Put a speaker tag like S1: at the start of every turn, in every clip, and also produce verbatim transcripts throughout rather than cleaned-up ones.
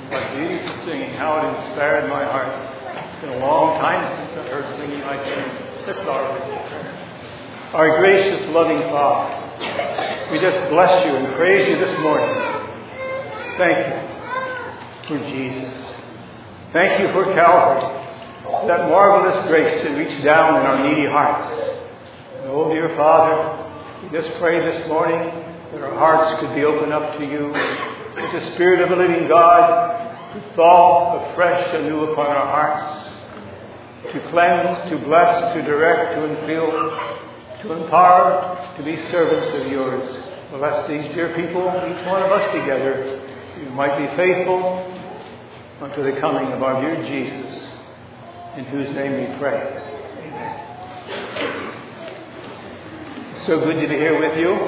S1: What beautiful singing, how it inspired my heart. It's been a long time since I heard singing like this. Let's start with prayer. Our gracious, loving Father, we just bless you and praise you this morning. Thank you for Jesus. Thank you for Calvary, that marvelous grace that reached down in our needy hearts. And oh, dear Father, we just pray this morning that our hearts could be opened up to you, that the Spirit of the living God could fall afresh anew upon our hearts, to cleanse, to bless, to direct, to infill, to empower, to be servants of yours. Bless these dear people, each one of us together. You might be faithful unto the coming of our dear Jesus, in whose name we pray. Amen. It's so good to be here with you.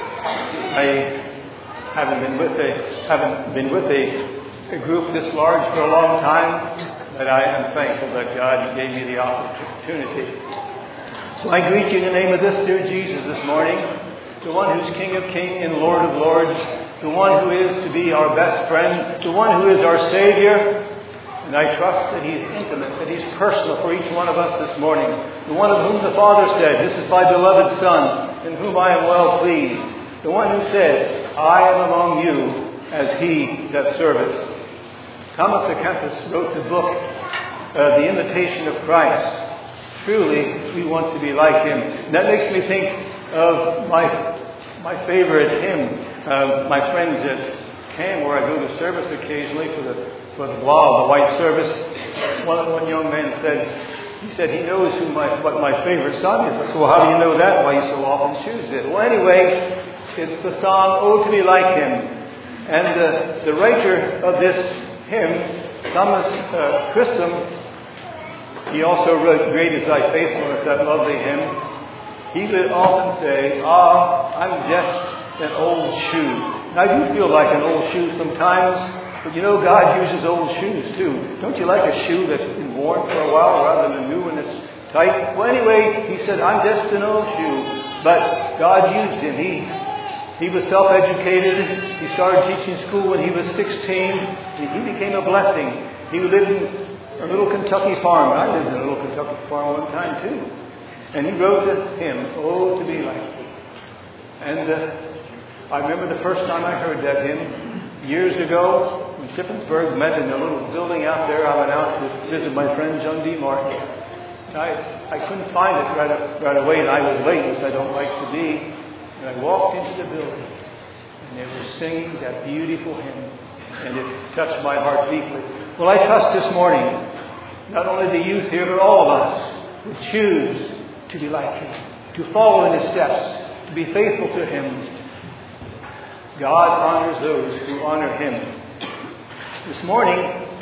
S1: I haven't been with a haven't been with a, a group this large for a long time, but I am thankful that God gave me the opportunity. So I greet you in the name of this dear Jesus this morning, the one who's King of Kings and Lord of Lords, the one who is to be our best friend, the one who is our Savior. And I trust that He's intimate, that He's personal for each one of us this morning. The one of whom the Father said, "This is my beloved Son, in whom I am well pleased." The one who said, "I am among you as He that serveth." Thomas à Kempis wrote the book, uh, The Imitation of Christ. Truly, we want to be like Him. And that makes me think of my my favorite hymn. Uh, my friends at Cam, where I go to service occasionally for the for the blah, the white service. One, one young man said, he said he knows who my what my favorite song is. I said, well, how do you know that? Why you so often choose it? Well, anyway, it's the song, "Oh, to be like Him." And uh, the writer of this hymn, Thomas uh, Chisholm, he also wrote "Great is Thy Faithfulness," that lovely hymn. He would often say, "Ah, I'm just an old shoe." Now, I do feel like an old shoe sometimes. But you know, God uses old shoes too. Don't you like a shoe that's been worn for a while rather than new and it's tight? Well, anyway, he said, "I'm just an old shoe." But God used him. He he was self-educated. He started teaching school when he was sixteen. He became a blessing. He lived in a little Kentucky farm. I lived in a little Kentucky farm one time too. And he wrote a hymn, "Oh, to be like Thee." And uh, I remember the first time I heard that hymn years ago. In Shippensburg, met in a little building out there. I went out to visit my friend John D. Martin. And I, I couldn't find it right, right away, and I was late, as I don't like to be. And I walked into the building, and they were singing that beautiful hymn, and it touched my heart deeply. Well, I trust this morning, not only the youth here, but all of us would choose to be like Him, to follow in His steps, to be faithful to Him. God honors those who honor Him. This morning,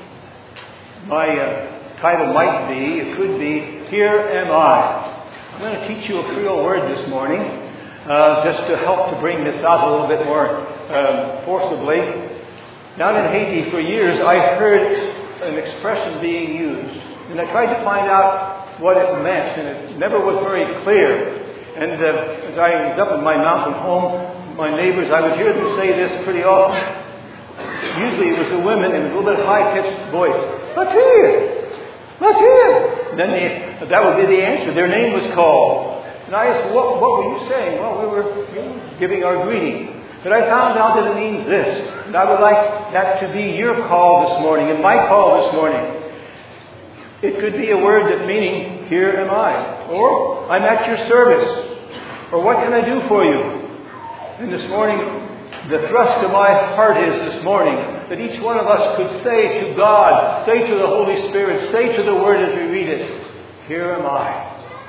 S1: my uh, title might be, it could be, "Here Am I." I'm going to teach you a Creole word this morning, uh, just to help to bring this out a little bit more um, forcibly. Down in Haiti for years, I heard an expression being used, and I tried to find out what it meant, and it never was very clear. And uh, as I was up in my mountain home, my neighbors, I would hear them say this pretty often. Usually it was the women in a little bit high-pitched voice. "Mathieu! Mathieu!" And then they, that would be the answer. Their name was called. And I asked, what, what were you saying? Well, we were you know, giving our greeting. But I found out that it means this. And I would like that to be your call this morning and my call this morning. It could be a word that meaning, "Here am I." Or, "I'm at your service." Or, "What can I do for you?" And this morning, the thrust of my heart is this morning that each one of us could say to God, say to the Holy Spirit, say to the Word as we read it, "Here am I."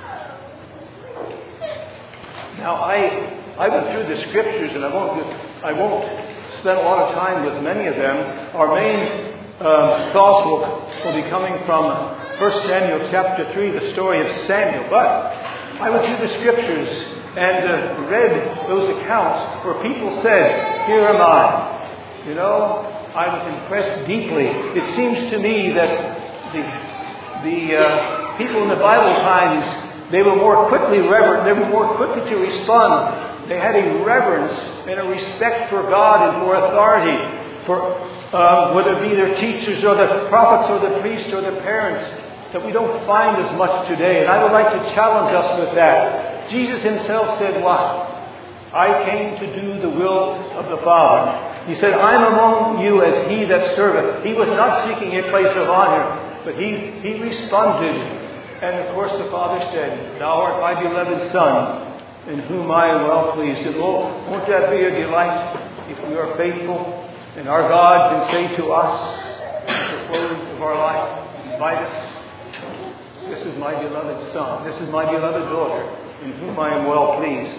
S1: Now, I I went through the Scriptures, and I won't I won't spend a lot of time with many of them. Our main um, thoughts will, will be coming from First Samuel chapter three, the story of Samuel. But I went through the Scriptures and uh, read those accounts where people said, "Here am I." You know, I was impressed deeply. It seems to me that the the uh, people in the Bible times, they were more quickly reverent. They were more quickly to respond. They had a reverence and a respect for God and for authority. for uh, whether it be their teachers or the prophets or the priests or the parents, that we don't find as much today. And I would like to challenge us with that. Jesus himself said what? I came to do the will of the Father. He said, I'm among you as he that serveth. He was not seeking a place of honor, but he, he responded. And of course the Father said, Thou art my beloved Son, in whom I am well pleased. And won't, won't that be a delight if we are faithful and our God can say to us at the close of our life, invite us, this is my beloved Son, this is my beloved daughter, in whom I am well pleased.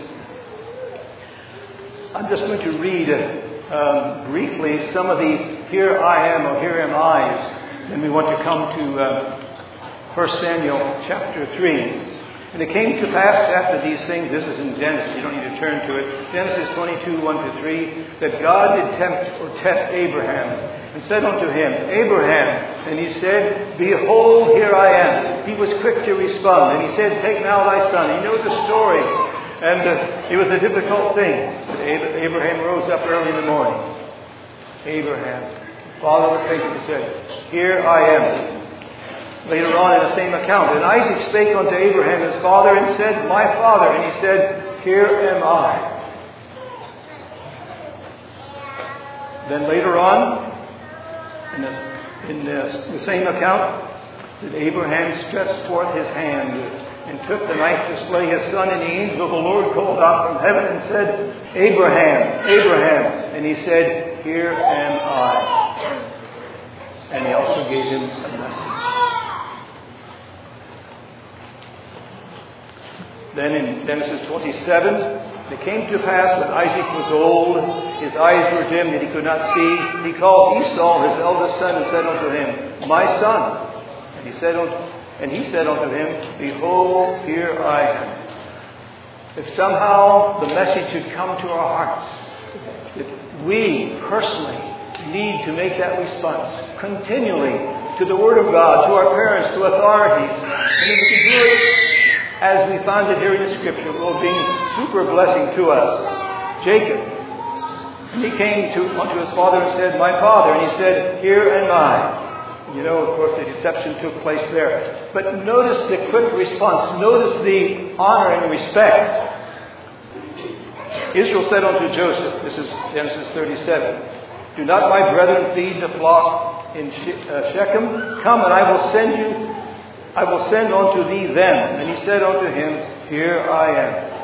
S1: I'm just going to read um, briefly some of the here I am or here am I's. Then we want to come to uh, First Samuel chapter three. And it came to pass after these things, this is in Genesis, you don't need to turn to it, Genesis twenty-two, one to three, that God did tempt or test Abraham, and said unto him, Abraham, and he said, Behold, here I am. He was quick to respond, and he said, Take now thy son. He knew the story, and uh, it was a difficult thing. But Abraham rose up early in the morning. Abraham, father of faith, he said, Here I am. Later on in the same account, and Isaac spake unto Abraham his father, and said, My father. And he said, Here am I. Then later on, in the, in the, the same account, that Abraham stretched forth his hand and took the knife to slay his son, and the angel of the Lord called out from heaven and said, Abraham, Abraham. And he said, Here am I. And he also gave him a message. Then in Genesis twenty-seven, it came to pass when Isaac was old, his eyes were dim, and he could not see. He called Esau, his eldest son, and said unto him, My son. And he said unto, and he said unto him, Behold, here I am. If somehow the message should come to our hearts, that we personally need to make that response continually to the Word of God, to our parents, to authorities, and if we can do it as we found it here in the Scripture, it will be super blessing to us. Jacob, and he came to unto his father and said, My father. And he said, Here am I. You know, of course, the deception took place there. But notice the quick response. Notice the honor and respect. Israel said unto Joseph, this is Genesis thirty-seven, Do not my brethren feed the flock in Shechem? Come, and I will send you I will send unto thee them. And he said unto him, Here I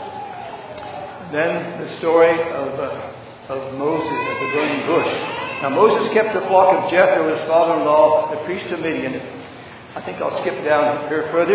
S1: am. Then the story of, uh, of Moses at the burning bush. Now Moses kept the flock of Jethro, his father-in-law, the priest of Midian. I think I'll skip down here further.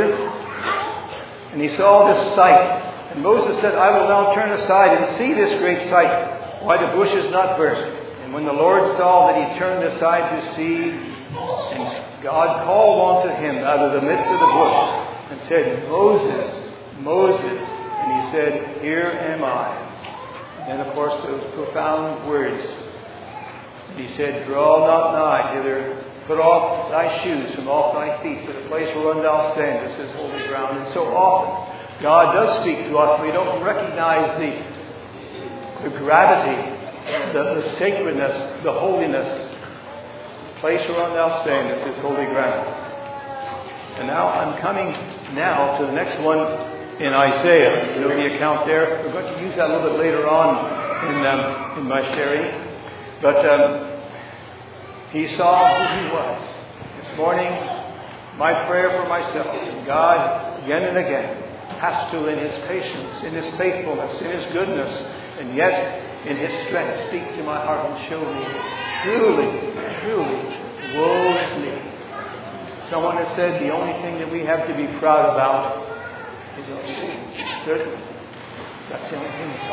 S1: And he saw this sight. And Moses said, I will now turn aside and see this great sight, why the bush is not burnt. And when the Lord saw that he turned aside to see, and God called unto him out of the midst of the bush and said, Moses, Moses. And he said, Here am I. And of course those profound words. And he said, Draw not nigh hither, put off thy shoes from off thy feet, for the place whereon thou standest is holy ground. And so often God does speak to us. We don't recognize the, the gravity, the, the sacredness, the holiness. Place whereon thou standest is holy ground. And now I'm coming now to the next one in Isaiah. You know the account there. We're going to use that a little bit later on in um, in my sharing. But um, he saw who he was. This morning, my prayer for myself, and God again and again has to, in his patience, in his faithfulness, in his goodness, and yet in his strength, speak to my heart and show me truly, truly, woe is me. Someone has said the only thing that we have to be proud about is our sin. Certainly. That's the only thing at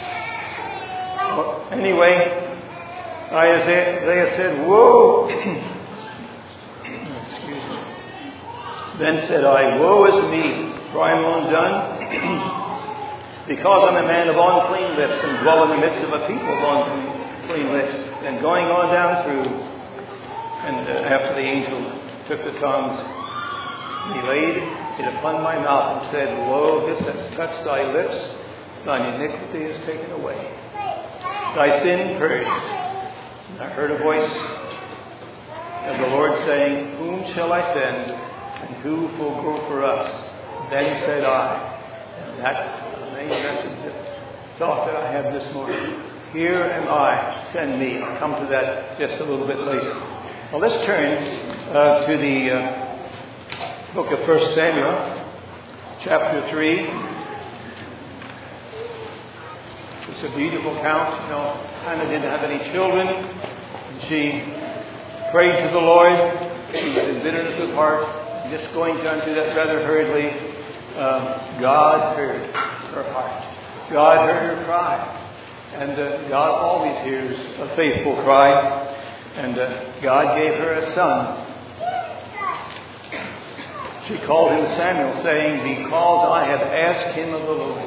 S1: all. Well, anyway, Isaiah, Isaiah said, Woe! Excuse me. Then said I, Woe is me, for I am undone. Because I'm a man of unclean lips, and dwell in the midst of a people of unclean lips. And going on down through, and uh, after the angel took the tongues, he laid it upon my mouth and said, Lo, this has touched thy lips, thine iniquity is taken away, thy sin purged, I heard a voice of the Lord saying, "Whom shall I send, and who will go for us?" Then said I, and that's the main message, of thought that I have this morning. Here am I, send me. I'll come to that just a little bit later. Well, let's turn uh, to the uh, book of First Samuel, chapter three. It's a beautiful account. You know, Hannah didn't have any children. And she prayed to the Lord. She was in bitterness of heart. Just going down through that rather hurriedly. Um, God heard her heart. God heard her cry. And uh, God always hears a faithful cry. And uh, God gave her a son. She called him Samuel, saying, "Because I have asked him of the Lord."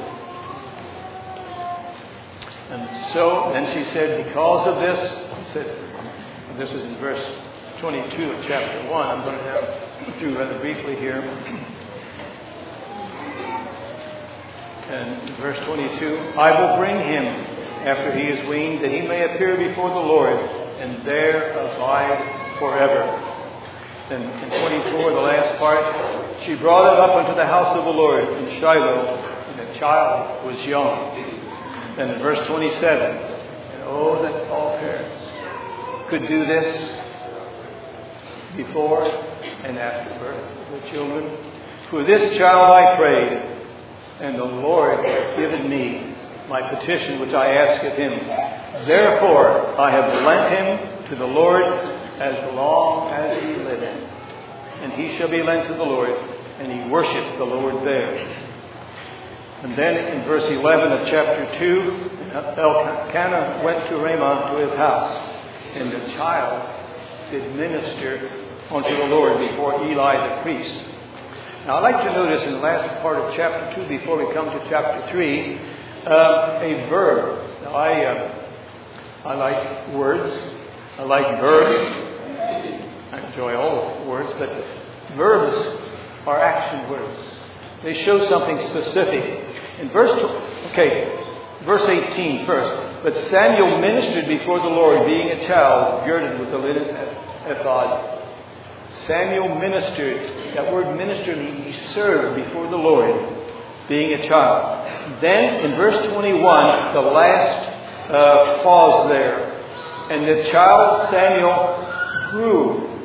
S1: And so then she said, "Because of this," he said, this is in verse twenty-two of chapter one. I'm going to have through rather briefly here. And in verse twenty-two, "I will bring him after he is weaned, that he may appear before the Lord, and there abide forever." And in twenty-four, the last part, "She brought him up unto the house of the Lord in Shiloh, and the child was young." And in verse twenty-seven, "And oh, that all parents could do this before and after birth of the children. For this child I prayed, and the Lord hath given me my petition which I asked of him. Therefore I have lent him to the Lord as long as he liveth. And he shall be lent to the Lord, and he worshipped the Lord there." And then in verse eleven of chapter two, Elkanah went to Ramah to his house, and the child did minister unto the Lord before Eli the priest. Now I'd like to notice in the last part of chapter two, before we come to chapter three, uh, a verb. Now I, uh, I like words. I like verbs. I enjoy all words, but verbs are action words. They show something specific. In verse, okay, verse eighteen first. "But Samuel ministered before the Lord, being a child, girded with a linen ephod." Samuel ministered. That word minister means he served before the Lord, being a child. Then in verse twenty-one, the last uh, clause there. "And the child Samuel grew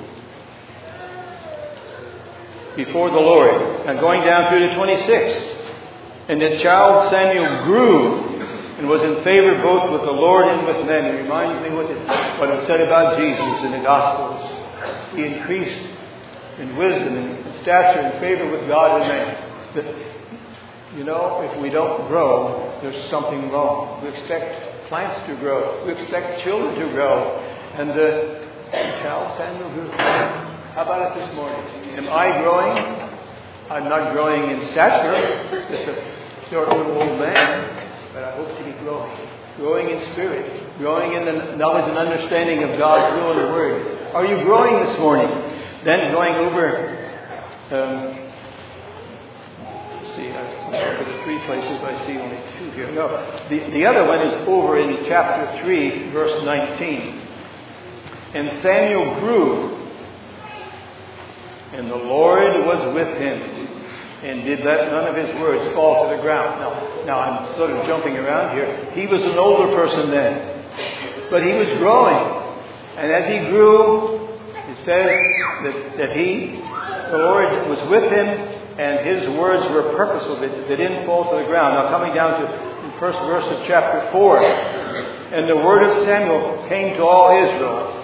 S1: before the Lord." Now going down through to twenty-six. "And the child Samuel grew and was in favor both with the Lord and with men." It reminds me what it, what it said about Jesus in the Gospels. He increased in wisdom and stature and favor with God and man. But, you know, if we don't grow, there's something wrong. We expect plants to grow. We expect children to grow. And the child Samuel grew. How about it this morning? Am I growing? I'm not growing in stature, just a short little old man, but I hope to be growing. Growing in spirit. Growing in the knowledge and understanding of God's will and the Word. Are you growing this morning? Then going over, um, let's see, I look at the three places, but I see only two here. No, the, the other one is over in chapter three, verse nineteen. "And Samuel grew, and the Lord was with him, and did let none of his words fall to the ground." Now, now I'm sort of jumping around here. He was an older person then, but he was growing. And as he grew, it says that, that he, the Lord, was with him, and his words were purposeful. They, they didn't fall to the ground. Now coming down to the first verse of chapter four. "And the word of Samuel came to all Israel."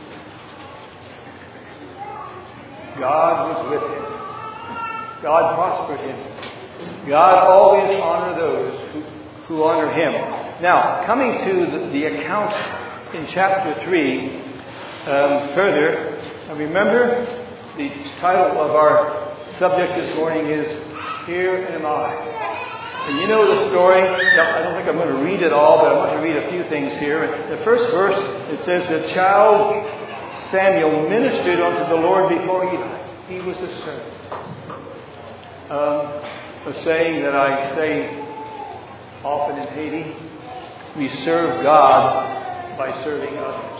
S1: God was with him. God prospered him. God always honors those who, who honor him. Now, coming to the, the account in chapter three, um, further, uh, remember the title of our subject this morning is "Here Am I." And you know the story. Now, I don't think I'm going to read it all, but I want to read a few things here. The first verse, it says, "The child Samuel ministered unto the Lord before Eli." He was a servant. Um, a saying that I say often in Haiti: we serve God by serving others.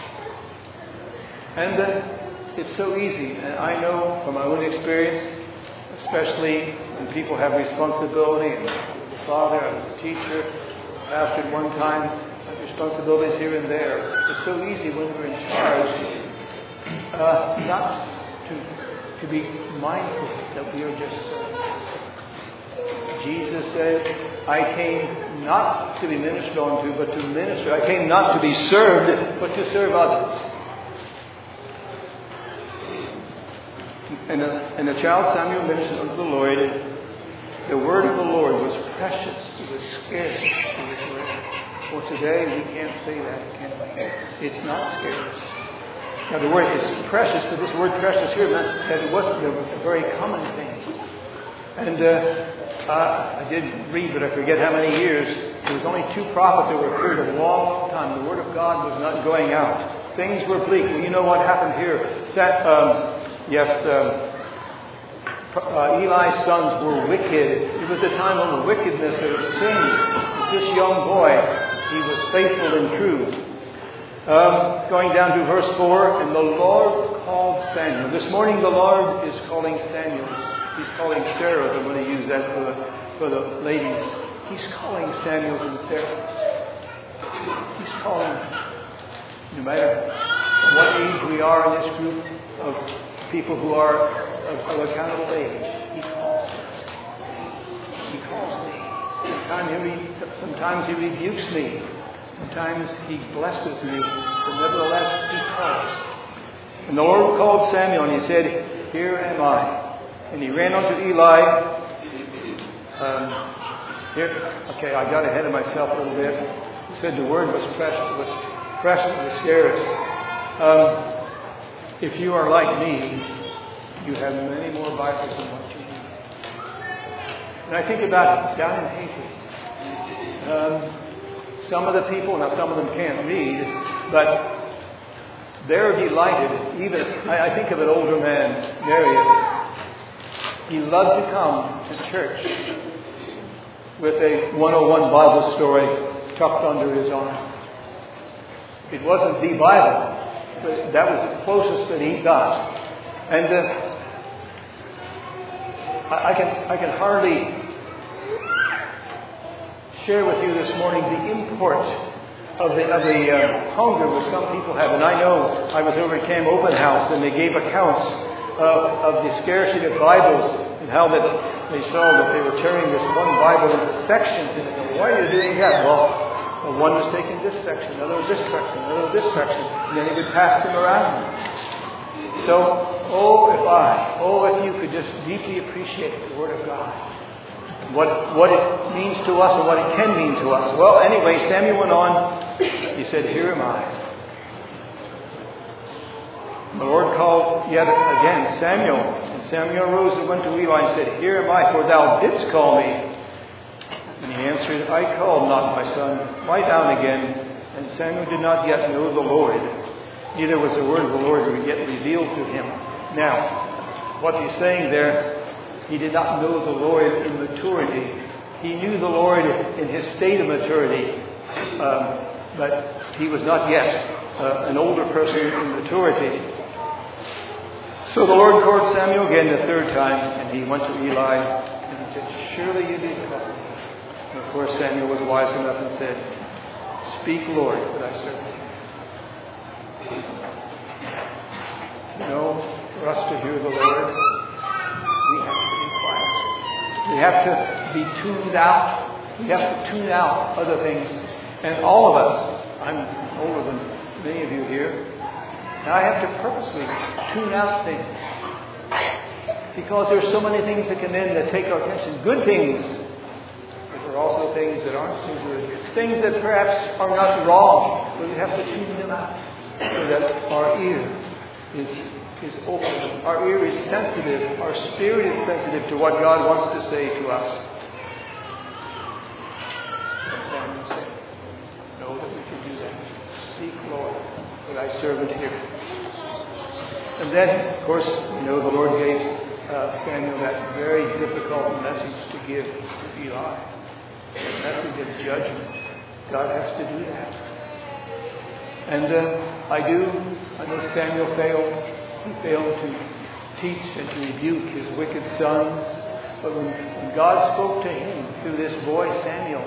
S1: And uh, it's so easy. And I know from my own experience, especially when people have responsibility. And as a father, I was a teacher, pastor at one time, I had responsibilities here and there. It's so easy when we're in charge uh, not to, to be mindful that we are just servants. Jesus said, I came not to be ministered unto, but to minister. I came not to be served, but to serve others. And the, and the child Samuel ministered unto the Lord. The word of the Lord was precious. It was scarce. It was rare. Well, today we can't say that, can we? It's not scarce. Now the word is precious, but this word precious here meant that it wasn't a very common thing. And uh, uh, I did read, but I forget how many years. There was only two prophets that were heard a long, long time. The word of God was not going out. Things were bleak. Well, you know what happened here? Sat, um, Yes, um, uh, Eli's sons were wicked. It was a time of the wickedness of sin. This young boy, he was faithful and true. Um, going down to verse four, and the Lord called Samuel. This morning the Lord is calling Samuel. He's calling Sarah. I'm going to use that for the, for the ladies. He's calling Samuel and Sarah. He's calling, no matter what age we are in this group of people who are of, of accountable age, He calls us. He calls me. Sometimes he, re, sometimes he rebukes me. Sometimes He blesses me. But nevertheless, He calls. And the Lord called Samuel and He said, Here am I. And he ran unto Eli. Um, here, okay, I got ahead of myself a little bit. He said the word was precious. It was precious. It was scarce. Um, If you are like me, you have many more Bibles than what you need. And I think about it down in Haiti. Um, some of the people, now some of them can't read, but they're delighted. Even, I, I think of an older man, Marius. He loved to come to church with a one oh one Bible story tucked under his arm. It wasn't the Bible. But that was the closest that he got. And uh, I, I can I can hardly share with you this morning the import of the, of the uh, hunger that some people have. And I know I was over at Cam Open House and they gave accounts of, of the scarcity of Bibles and how that they saw that they were tearing this one Bible into sections. And why are you doing that? Well, Well, one was taking this section, another was this section, another was this section, and then he would pass them around. So, oh, if I, oh, if you could just deeply appreciate the Word of God, what what it means to us and what it can mean to us. Well, anyway, Samuel went on. He said, Here am I. The Lord called yet again Samuel, and Samuel arose and went to Eli and said, Here am I, for thou didst call me. And he answered, I called not, my son. Lie down again. And Samuel did not yet know the Lord. Neither was the word of the Lord yet revealed to him. Now, what he's saying there, he did not know the Lord in maturity. He knew the Lord in his state of maturity. Um, but he was not yet uh, an older person in maturity. So the Lord called Samuel again the third time. And he went to Eli. And he said, Surely you did call me. And of course, Samuel was wise enough and said, Speak, Lord, that I serve you. You know, for us to hear the Lord, we have to be quiet. We have to be tuned out. We have to tune out other things. And all of us, I'm older than many of you here, and I have to purposely tune out things. Because there's so many things that come in that take our attention. Good things. There are also things that aren't so good. Things that perhaps are not wrong, but we have to tune them out so that our ear is, is open. Our ear is sensitive. Our spirit is sensitive to what God wants to say to us. And Samuel said, Know that we can do that. Speak, Lord, for thy servant here. And then, of course, we know the Lord gave uh, Samuel that very difficult message to give to Eli. The message of judgment. God has to do that. And uh, I do, I know Samuel failed. He failed to teach and to rebuke his wicked sons. But when, when God spoke to him through this boy Samuel,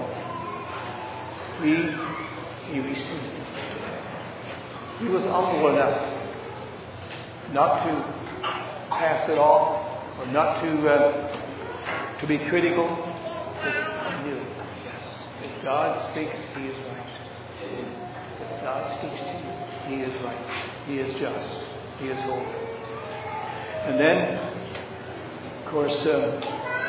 S1: he, he received it. He was humble enough not to pass it off or not to uh, to be critical. But he knew, yes, if God speaks, He is right. If God speaks to you, He is right. He is just. He is holy. And then, of course, uh,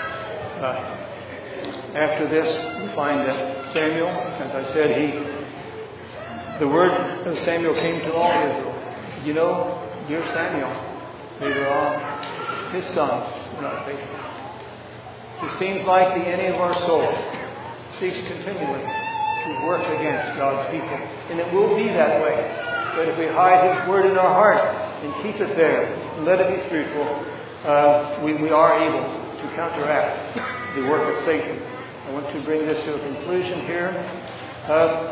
S1: uh, after this, we find that Samuel, as I said, he the word of Samuel came to all Israel. You know, dear Samuel, later on, his sons were not faithful. It seems like the enemy of our soul seeks continually to work against God's people. And it will be that way. But if we hide His word in our heart and keep it there and let it be fruitful, uh, we, we are able to counteract the work of Satan. I want to bring this to a conclusion here. Uh,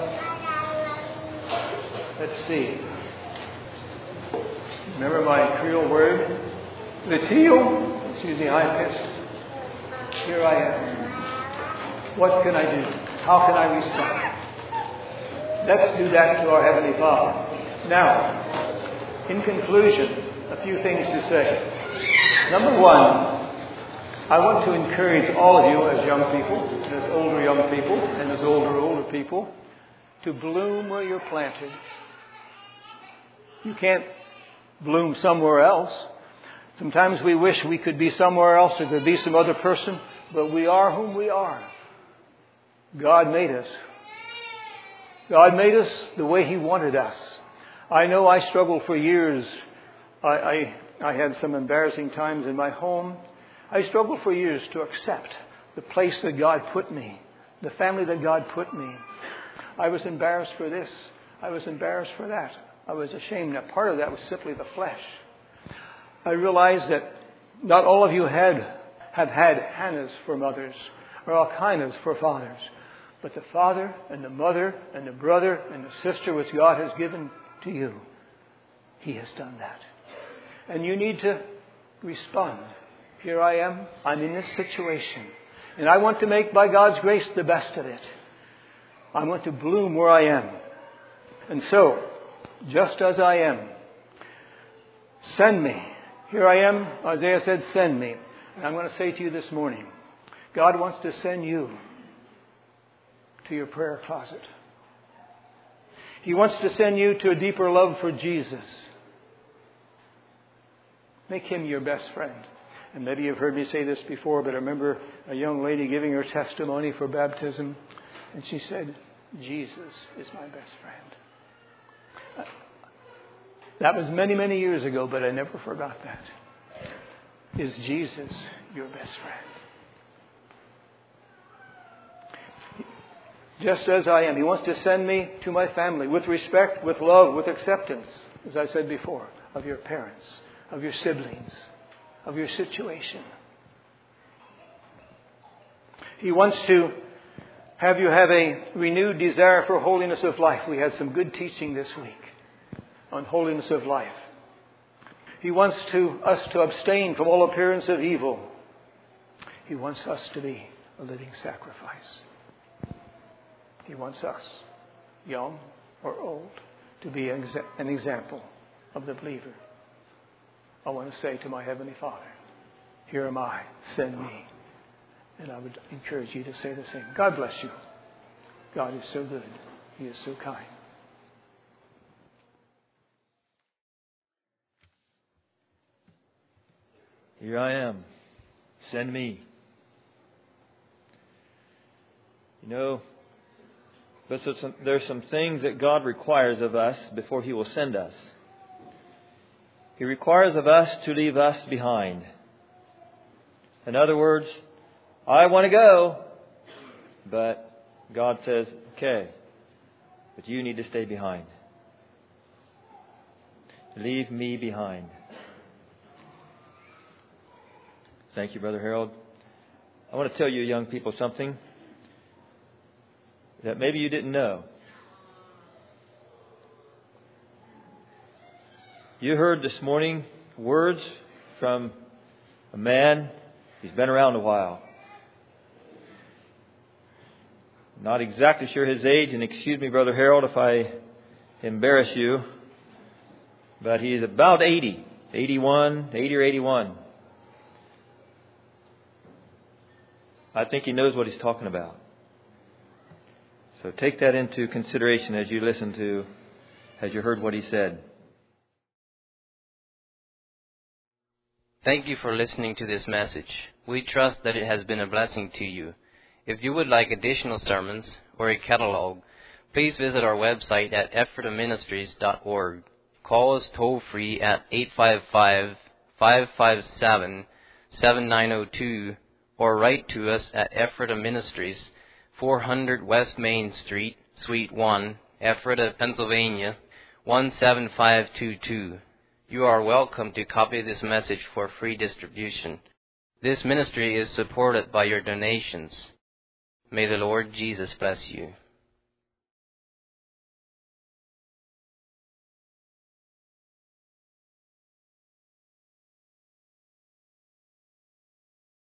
S1: let's see. Remember my Creole word? Latio. It's usually high pitched. Here I am. What can I do? How can I respond? Let's do that to our Heavenly Father. Now, in conclusion, a few things to say. Number one, I want to encourage all of you as young people, as older young people, and as older older people, to bloom where you're planted. You can't bloom somewhere else. Sometimes we wish we could be somewhere else or could be some other person, but we are whom we are. God made us. God made us the way He wanted us. I know I struggled for years. I, I, I had some embarrassing times in my home. I struggled for years to accept the place that God put me, the family that God put me. I was embarrassed for this. I was embarrassed for that. I was ashamed. Now, part of that was simply the flesh. I realized that not all of you had have had Hannahs for mothers or Elkanahs for fathers. But the father and the mother and the brother and the sister which God has given to you, He has done that. And you need to respond. Here I am. I'm in this situation. And I want to make, by God's grace, the best of it. I want to bloom where I am. And so, just as I am, send me. Here I am. Isaiah said, send me. And I'm going to say to you this morning, God wants to send you to your prayer closet. He wants to send you to a deeper love for Jesus. Make Him your best friend. And maybe you've heard me say this before, but I remember a young lady giving her testimony for baptism. And she said, Jesus is my best friend. That was many, many years ago, but I never forgot that. Is Jesus your best friend? Just as I am. He wants to send me to my family with respect, with love, with acceptance, as I said before, of your parents, of your siblings, of your situation. He wants to have you have a renewed desire for holiness of life. We had some good teaching this week on holiness of life. He wants to us to abstain from all appearance of evil. He wants us to be a living sacrifice. He wants us, young or old, to be an example of the believer. I want to say to my Heavenly Father, here am I, send me. And I would encourage you to say the same. God bless you. God is so good. He is so kind.
S2: Here I am. Send me. You know, but so some, there are some things that God requires of us before He will send us. He requires of us to leave us behind. In other words, I want to go, but God says, okay, but you need to stay behind. Leave me behind. Thank you, Brother Harold. I want to tell you young people something that maybe you didn't know. You heard this morning words from a man who's been around a while. Not exactly sure his age, and excuse me, Brother Harold, if I embarrass you, but he's about eighty, eighty-one, eighty or eighty-one. I think he knows what he's talking about. So take that into consideration as you listen to, as you heard what he said.
S3: Thank you for listening to this message. We trust that it has been a blessing to you. If you would like additional sermons or a catalog, please visit our website at ephrata ministries dot org. Call us toll free at eight five five, five five seven, seven nine zero two or write to us at Ephrata Ministries, four hundred West Main Street, Suite one, Ephrata, Pennsylvania, one seven five two two. You are welcome to copy this message for free distribution. This ministry is supported by your donations. May the Lord Jesus bless you.